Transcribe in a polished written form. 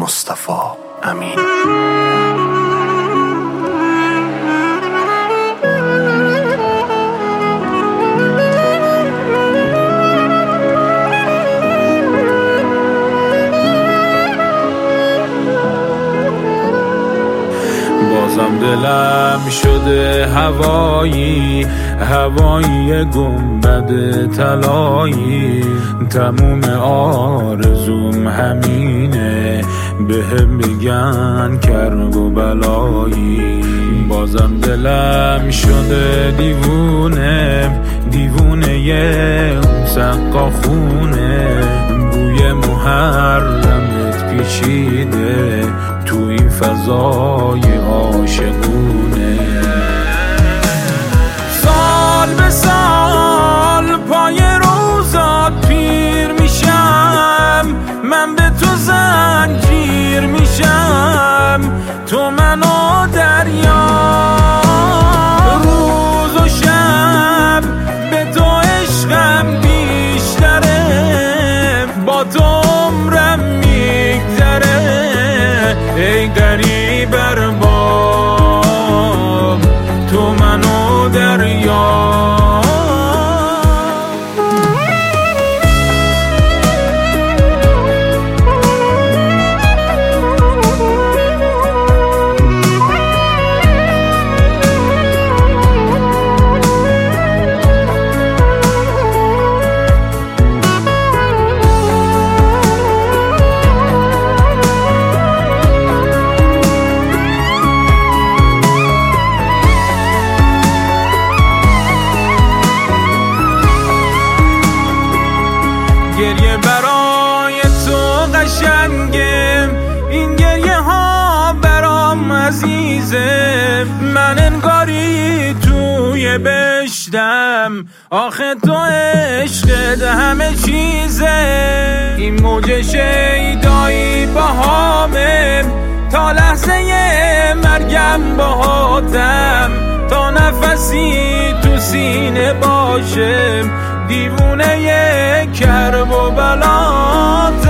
مصطفی امین. بازم دلم شده هوایی گنبد طلایی، تموم آرزوم همینه، بهم میگن کرب و بلایی. بازم دلم شده دیوونه اون سقا خونه، بوی محرمت پیچیده تو این فضای عاشقونه. سال به سال پای روزات پیر میشم، من به تو زنجیر میشم، تو منو دریا، روز و شب به تو عشقم بیشتره، با تو عمرم میگذره، ای غریب ارباب تو منو دریا. گریه برای تو قشنگه، این گریه ها برام عزیزه، من انگاری توی بهشتم، آخه تو عشقت همه چیزه، این موج شیدایی باهامه، تا لحظه مرگم باهاتم، تا نفسی تو سینه باشه، دیوونه کرب و بلات.